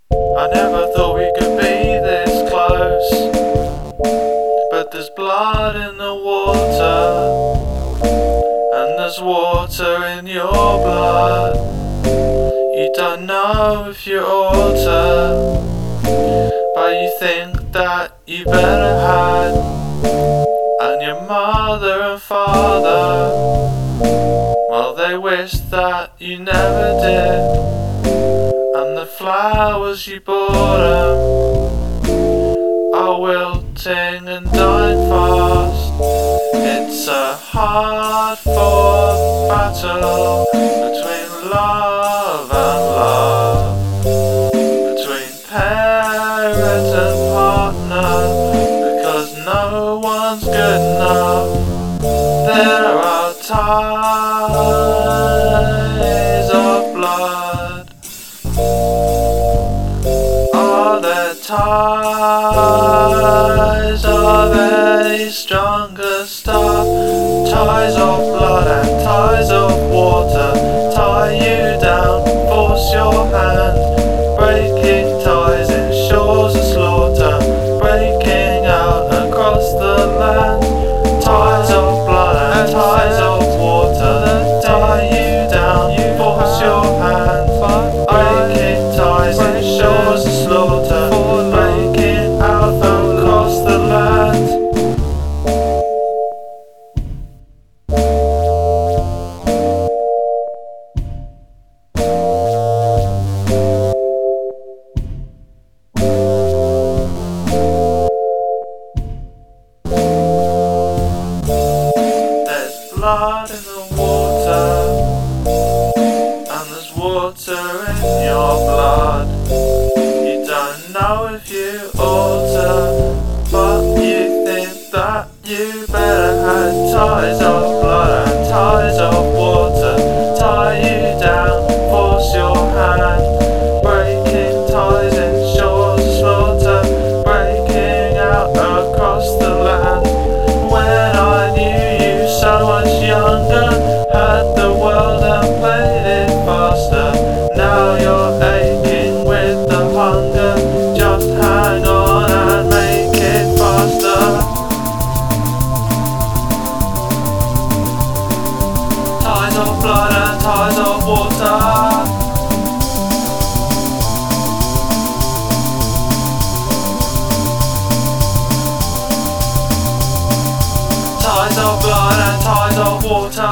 I never thought we could be this close, but there's blood in the water, and there's water in your blood. You don't know if you ought to, but you think that you better had. And your mother and father, well, they wish that you never did. And the flowers you bought 'em are wilting and dying fast. It's a hard-fought battle between love and love, between parent and partner, because no one's good enough. There are ties of blood. Are there ties of any stronger stuff? Ties of blood and ties of water tie you down, force your hand. Breaking ties in shores of slaughter, breaking out across the land. Ties of blood and ties of water tie you down, force your hand. Breaking ties in shores of slaughter, breaking out across the land. There's blood in the water, and there's water in your blood. You don't know if you ought to, but you think that you better had. Ties of blood and ties of water tie you down, force your hand. Breaking ties in shores of slaughter, breaking out across the land. When I knew you so much younger, had the world and played it faster. Now you're aching with the hunger, just hang on and make it faster. Ties of blood and ties of water, ties of blood and ties of water.